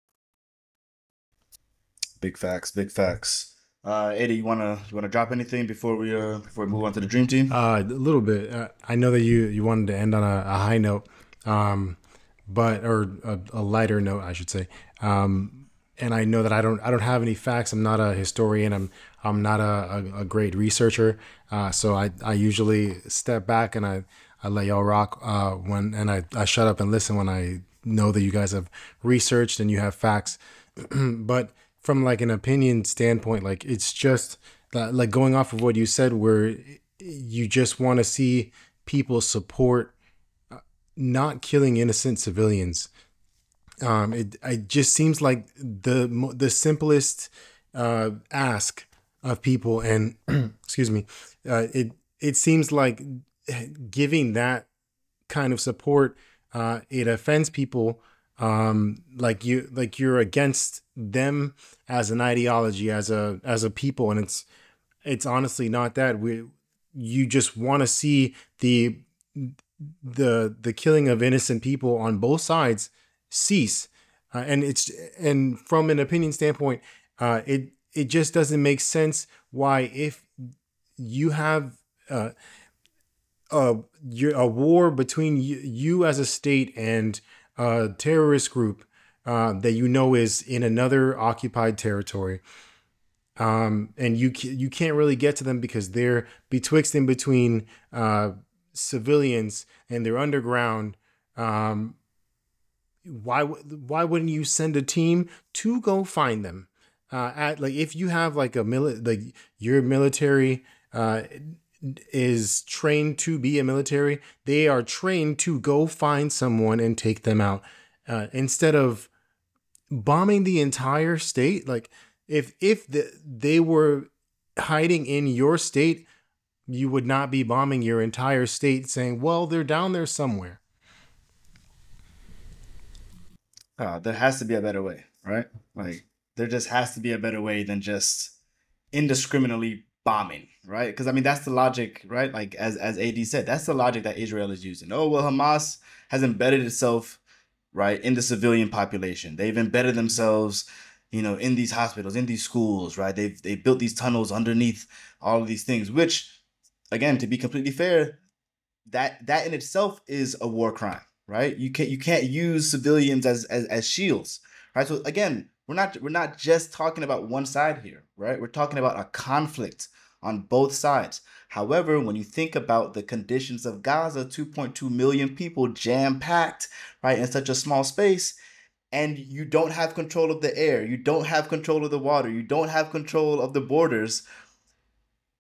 Big facts, big facts. Eddie, you wanna drop anything before we move on to the dream team? A little bit. I know that you wanted to end on a high note, but or a lighter note, I should say. And I know that I don't have any facts. I'm not a historian. I'm not a great researcher. So I usually step back and I let y'all rock I shut up and listen when I know that you guys have researched and you have facts. But from like an opinion standpoint, like it's just like going off of what you said, where you just want to see people support not killing innocent civilians. It just seems like the simplest ask of people, and excuse me, it seems like giving that kind of support it offends people. Like you're against them as an ideology, as a people, and it's honestly not that. You just want to see the killing of innocent people on both sides cease, and from an opinion standpoint, it just doesn't make sense why, if you have a war between you as a state and a terrorist group that is in another occupied territory, and you can't really get to them because they're betwixt in between civilians and they're underground. Why wouldn't you send a team to go find them? If you have like your military is trained to be a military, they are trained to go find someone and take them out, instead of bombing the entire state. Like if they were hiding in your state, you would not be bombing your entire state saying, well, they're down there somewhere. There has to be a better way, right? Like there just has to be a better way than just indiscriminately bombing, right? Because I mean that's the logic, right? Like as AD said, that's the logic that Israel is using. Oh well, Hamas has embedded itself, right, in the civilian population. They've embedded themselves, in these hospitals, in these schools, right? They built these tunnels underneath all of these things, which, again, to be completely fair, that in itself is a war crime, right? You can't use civilians as shields, right? So again, we're not just talking about one side here, right? We're talking about a conflict on both sides. However, when you think about the conditions of Gaza, 2.2 million people jam-packed, right, in such a small space, and you don't have control of the air, you don't have control of the water, you don't have control of the borders,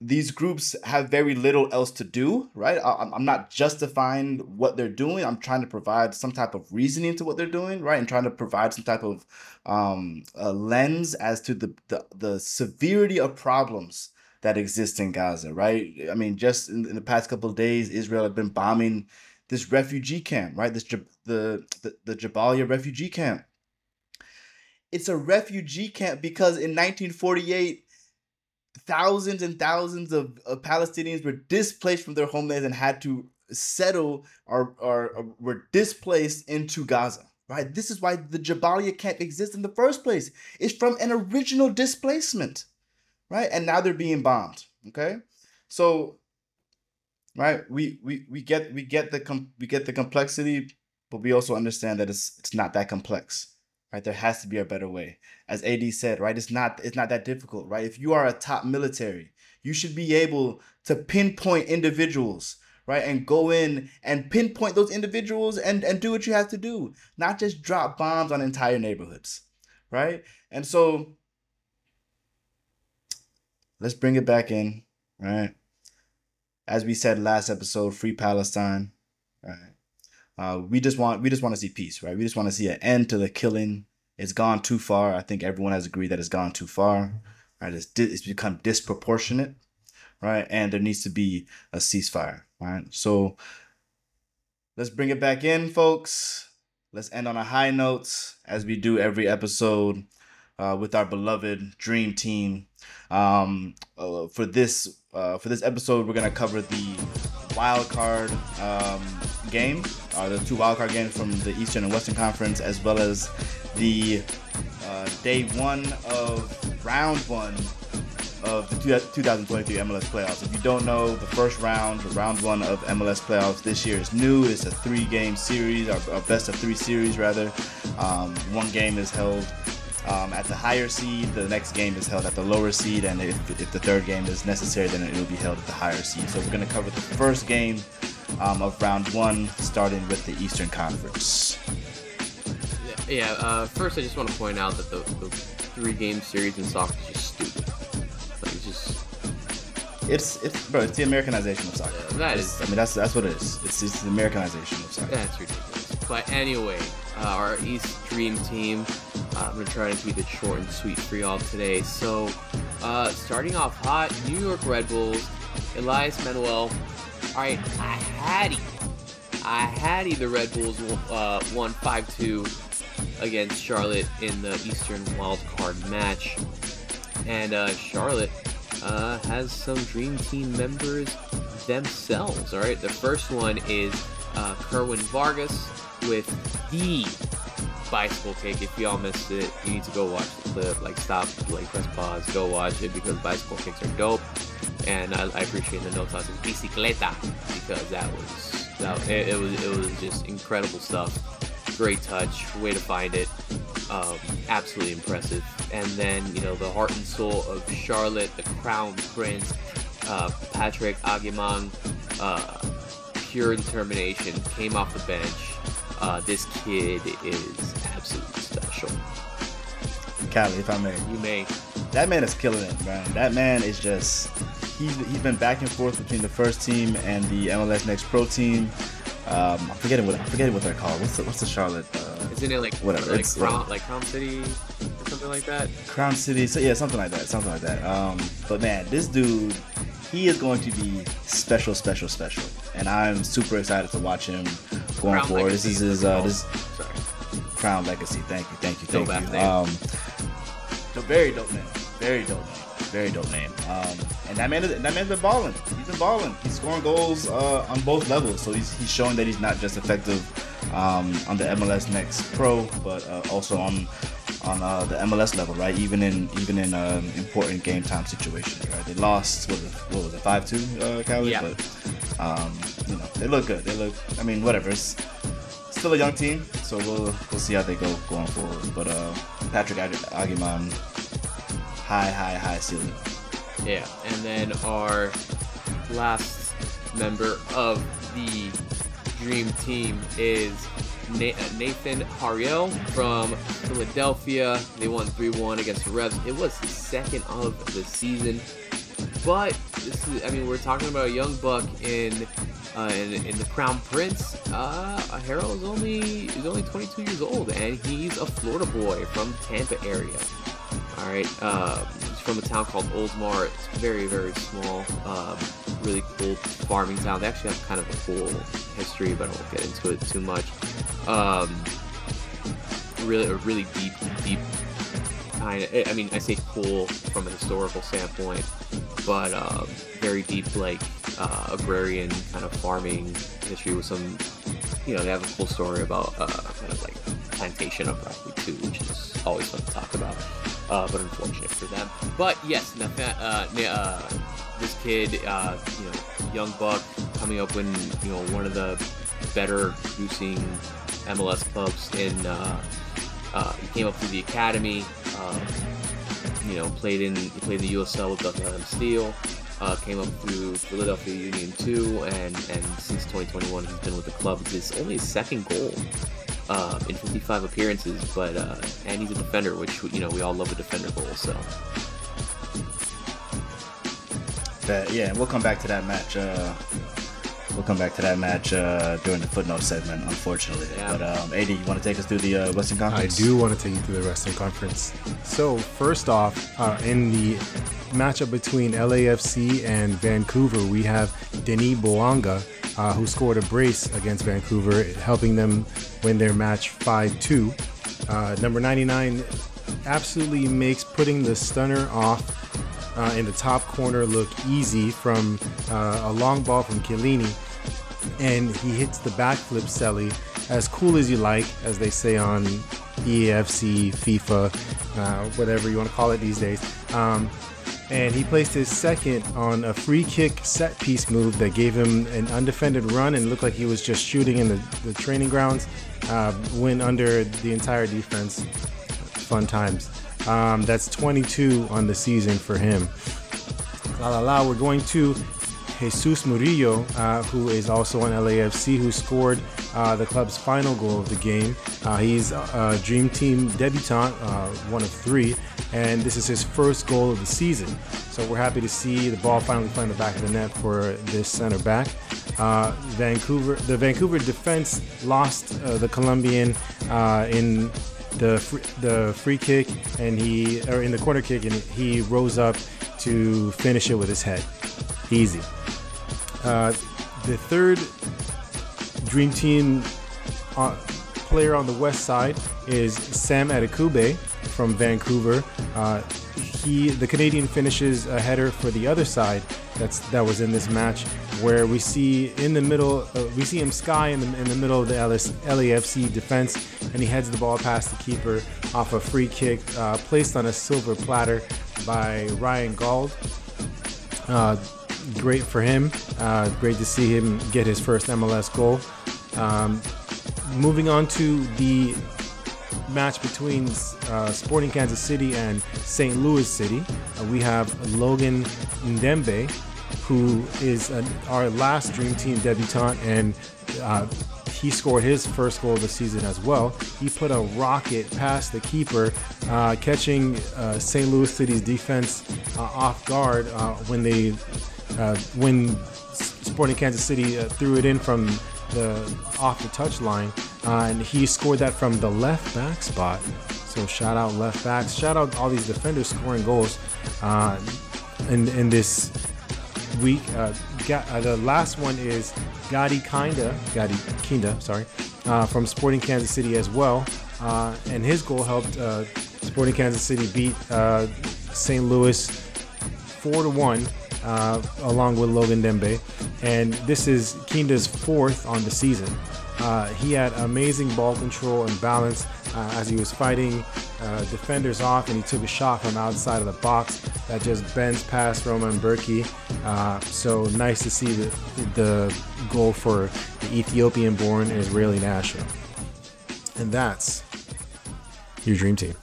these groups have very little else to do, right? I'm not justifying what they're doing. I'm trying to provide some type of reasoning to what they're doing, right? And trying to provide some type of a lens as to the severity of problems that exist in Gaza, right? I mean, just in the past couple of days, Israel had been bombing this refugee camp, right? The Jabalia refugee camp. It's a refugee camp because in 1948, thousands and thousands of Palestinians were displaced from their homelands and had to settle or were displaced into Gaza, right? This is why the Jabalia camp exists in the first place. It's from an original displacement, right? And now they're being bombed, okay? So, right, we get the complexity, but we also understand that it's not that complex. Right, there has to be a better way. As AD said, right, it's not that difficult, right? If you are a top military, you should be able to pinpoint individuals, right, and go in and pinpoint those individuals and do what you have to do, not just drop bombs on entire neighborhoods, right? And so let's bring it back in, right? As we said last episode, free Palestine, right? We just want to see peace, right? We just want to see an end to the killing. It's gone too far. I think everyone has agreed that it's gone too far, right? It's become disproportionate, right? And there needs to be a ceasefire, right? So let's bring it back in, folks. Let's end on a high note, as we do every episode, with our beloved Dream Team. For this episode, we're gonna cover the wild card game, the two wild card games from the Eastern and Western Conference, as well as the day one of round one of the 2023 MLS playoffs. If you don't know, the first round, round one of MLS playoffs this year is new. It's a 3-game series, or best of 3 series rather. One game is held at the higher seed, the next game is held at the lower seed, and if the third game is necessary, then it will be held at the higher seed. So we're going to cover the first game of round one, starting with the Eastern Conference. First I just want to point out that the 3-game series in soccer is just stupid. Like, it's the Americanization of soccer. That's what it is. It's the Americanization of soccer. That's ridiculous. But anyway, our East Dream Team. I'm going to try to keep it short and sweet for y'all today. So, starting off hot, New York Red Bulls, Elias Manuel. All right, I had the Red Bulls won 5-2 against Charlotte in the Eastern wildcard match. And Charlotte has some Dream Team members themselves. All right, the first one is Kerwin Vargas with the bicycle kick. If y'all missed it, you need to go watch the clip. Like, stop, like, press pause, go watch it, because bicycle kicks are dope. And I appreciate the notes on bicicleta, because it was just incredible stuff. Great touch, way to find it. Absolutely impressive. And then, the heart and soul of Charlotte, the Crown Prince, Patrick Aguiman, pure determination, came off the bench. This kid is absolutely special. Callie, if I may. You may. That man is killing it, man. That man is just... He's been back and forth between the first team and the MLS Next Pro team. I'm forgetting what they're called. What's the Charlotte? Isn't it like whatever? Like Crown City or something like that? Crown City. So yeah, something like that. But man, this dude, he is going to be special. And I'm super excited to watch him going Crown forward. Legacy, This is his Crown Legacy. Thank you. So very dope name. And that man's been balling. He's been balling. He's scoring goals on both levels. So he's showing that he's not just effective on the MLS Next Pro, but also on the MLS level, right? Even in important game time situations, right? They lost, what was it 5-2, Callie? Yeah. But they look good. Whatever. It's still a young team, so we'll see how they go going forward. But Patrick Aguiman, high ceiling. Yeah, and then our last member of the Dream Team is Nathan Harriel from Philadelphia. They won 3-1 against the Revs. It was the second of the season, but this is, I mean, we're talking about a young buck in the Crown Prince. Harold is only 22 years old, and he's a Florida boy from the Tampa area. All right, he's from a town called Oldsmar. It's very, very small, really cool farming town. They actually have kind of a cool history, but I won't get into it too much. Really deep kind of. I mean, I say cool from a historical standpoint, but very deep, like agrarian kind of farming history with some. They have a cool story about kind of like plantation of broccoli too, which is always fun to talk about. But unfortunate for them. But yes, this kid, young buck, coming up in one of the better producing MLS clubs in. He came up through the academy. Played in the USL with Bethlehem Steel. Came up through Philadelphia Union 2, and since 2021 he's been with the club. It's only his second goal in 55 appearances, but and he's a defender, which we all love a defender goal. So we'll come back to that match. During the footnote segment, unfortunately. Yeah. But AD, you want to take us through the Western Conference? I do want to take you through the Western Conference. So first off, in the matchup between LAFC and Vancouver, we have Denis Bouanga, who scored a brace against Vancouver, helping them win their match 5-2. Number 99 absolutely makes putting the stunner off in the top corner look easy from a long ball from Chiellini, and he hits the backflip celly as cool as you like, as they say on EAFC, FIFA, whatever you want to call it these days. And he placed his second on a free kick set piece move that gave him an undefended run and looked like he was just shooting in the training grounds, went under the entire defense. Fun times. That's 22 on the season for him. We're going to Jesus Murillo, who is also on LAFC, who scored the club's final goal of the game. He's a Dream Team debutant, one of three, and this is his first goal of the season. So we're happy to see the ball finally find the back of the net for this center back. The Vancouver defense lost the Colombian in the free kick, and in the corner kick, and he rose up to finish it with his head. Easy. The third Dream Team player on the west side is Sam Adekugbe from Vancouver. The Canadian finishes a header for the other side that was in this match, where we see in the middle, we see him sky in the middle of the LAFC defense, and he heads the ball past the keeper off a free kick placed on a silver platter by Ryan Gauld. Great for him. Great to see him get his first MLS goal. Moving on to the match between Sporting Kansas City and St. Louis City, we have Logan Ndembe, who is our last Dream Team debutant, and he scored his first goal of the season as well. He put a rocket past the keeper, catching St. Louis City's defense off guard when Sporting Kansas City threw it in from off the touch line, and he scored that from the left back spot. So shout out left backs, shout out all these defenders scoring goals in this week. The last one is Gadi Kinda, from Sporting Kansas City as well, and his goal helped Sporting Kansas City beat St. Louis 4-1. Along with Logan Ndembe, and this is Kinda's fourth on the season. He had amazing ball control and balance as he was fighting defenders off, and he took a shot from outside of the box that just bends past Roman Burki. So nice to see the goal for the Ethiopian-born Israeli national. And that's your Dream Team.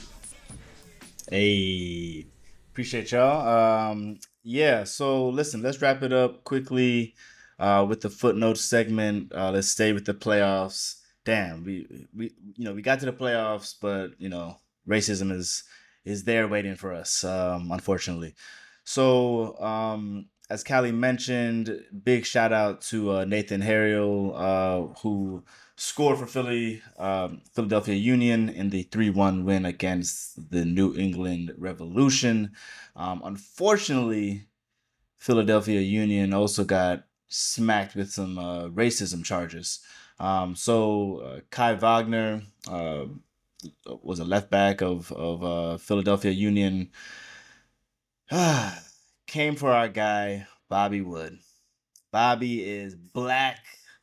Hey, appreciate y'all. So listen, let's wrap it up quickly with the footnotes segment. Let's stay with the playoffs. Damn, we got to the playoffs, but racism is there waiting for us, unfortunately. So, as Callie mentioned, big shout out to Nathan Harriel, who scored for Philadelphia Union in the 3-1 win against the New England Revolution. Unfortunately, Philadelphia Union also got smacked with some racism charges. Kai Wagner was a left back of Philadelphia Union. Came for our guy, Bobby Wood. Bobby is black.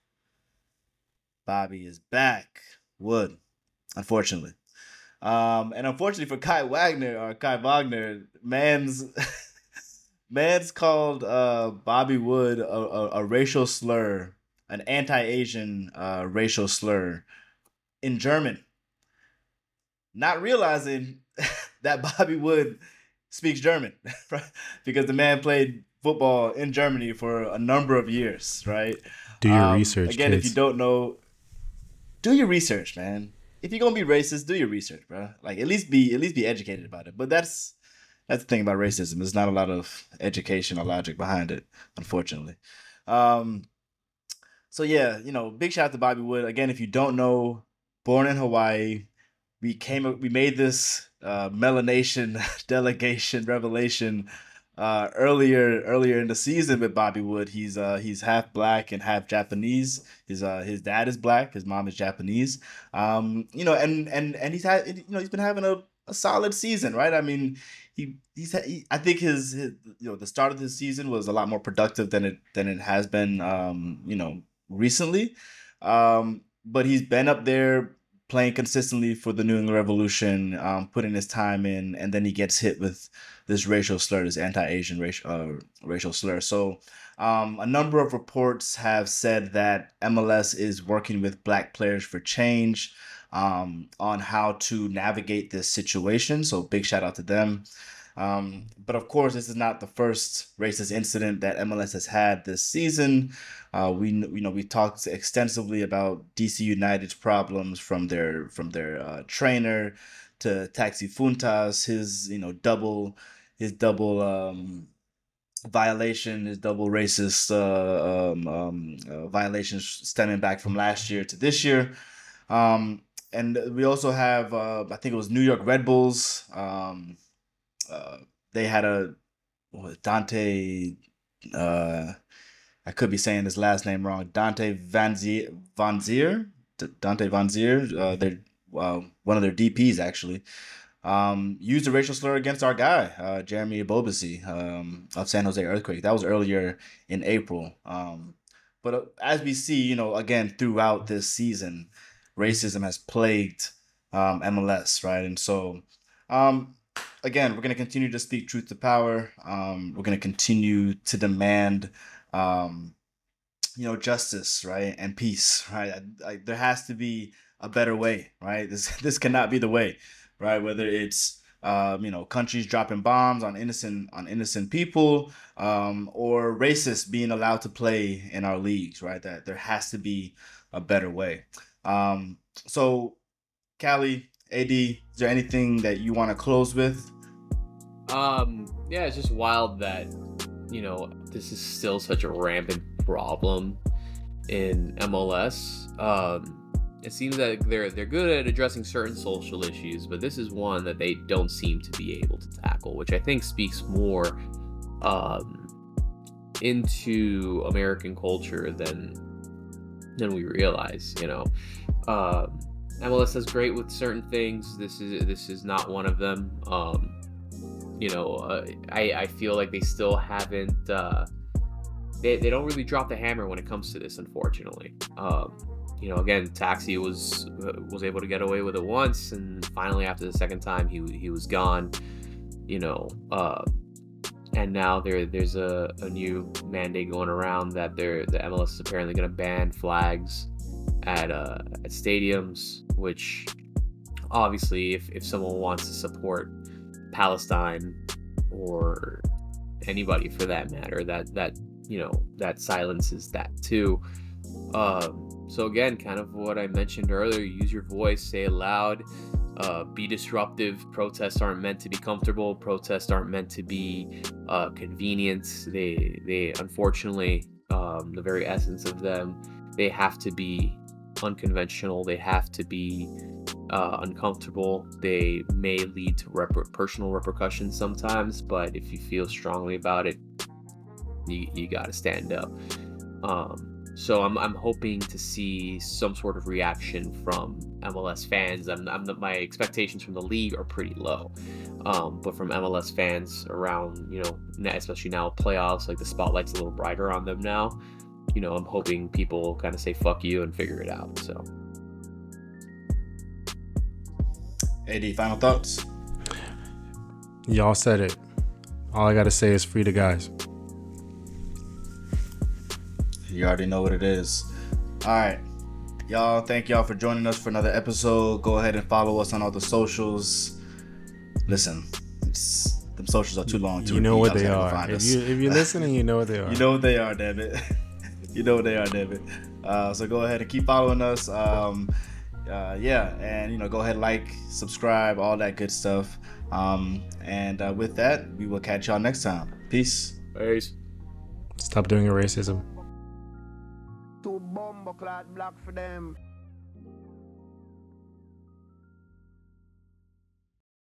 Bobby is back. Wood, unfortunately. And unfortunately for Kai Wagner, man's called Bobby Wood a racial slur, an anti-Asian racial slur in German. Not realizing that Bobby Wood speaks German, right? Because the man played football in Germany for a number of years, right? Do your research, again, kids. If you don't know, do your research, man. If you're gonna be racist, do your research, bro. Like at least be educated about it. But that's the thing about racism. There's not a lot of education or logic behind it, unfortunately. So yeah, big shout out to Bobby Wood. Again, if you don't know, born in Hawaii, we made this melanation delegation revelation earlier in the season with Bobby Wood. He's half black and half Japanese. His dad is black, his mom is Japanese. And he's he's been having a solid season, right? I mean, I think his the start of this season was a lot more productive than it has been recently. But he's been up there playing consistently for the New England Revolution, putting his time in, and then he gets hit with this racial slur, this anti-Asian racial slur. So a number of reports have said that MLS is working with Black Players for Change on how to navigate this situation. So big shout out to them. But of course, this is not the first racist incident that MLS has had this season. We talked extensively about DC United's problems from their trainer to Taxi Funtas, his double violation, his double racist violations stemming back from last year to this year. And we also have I think it was New York Red Bulls. They had Dante. I could be saying his last name wrong. Dante Van Zier. They're one of their DPs actually. Used a racial slur against our guy, Jeremy Ebobisse, of San Jose Earthquake. That was earlier in April. But as we see, again throughout this season, racism has plagued MLS, right? And so, again, we're going to continue to speak truth to power. We're going to continue to demand, justice, right, and peace, right? There has to be a better way, right? This cannot be the way, right? Whether it's countries dropping bombs on innocent people, or racists being allowed to play in our leagues, right? That there has to be a better way. So, Callie, AD, is there anything that you want to close with? Yeah, it's just wild that this is still such a rampant problem in MLS. It seems that they're good at addressing certain social issues, but this is one that they don't seem to be able to tackle, which I think speaks more into American culture than we realize. MLS is great with certain things. This is not one of them. I feel like they still haven't. They don't really drop the hammer when it comes to this, unfortunately. Again, Taxi was able to get away with it once, and finally after the second time, he was gone. And now there's a new mandate going around that the MLS is apparently going to ban flags at stadiums, which obviously if someone wants to support Palestine or anybody for that matter, that silences that too. So again, kind of what I mentioned earlier, use your voice, say it loud, be disruptive. Protests aren't meant to be comfortable. Protests aren't meant to be convenience. They unfortunately, the very essence of them, they have to be unconventional. They have to be uncomfortable. They may lead to personal repercussions sometimes, but if you feel strongly about it, you got to stand up. So I'm hoping to see some sort of reaction from MLS fans. My expectations from the league are pretty low, but from MLS fans around, especially now playoffs, like the spotlight's a little brighter on them now. I'm hoping people kind of say fuck you and figure it out. So, AD, final thoughts? Y'all said it. All I gotta say is free the guys. You already know what it is. All right, y'all. Thank y'all for joining us for another episode. Go ahead and follow us on all the socials. Listen, them socials are too long. You know what they are. If you're listening, you know what they are. You know what they are, damn it. You know what they are, damn it. So go ahead and keep following us. And go ahead, like, subscribe, all that good stuff. And with that, we will catch y'all next time. Peace. Stop doing your racism. Too bomb black for them.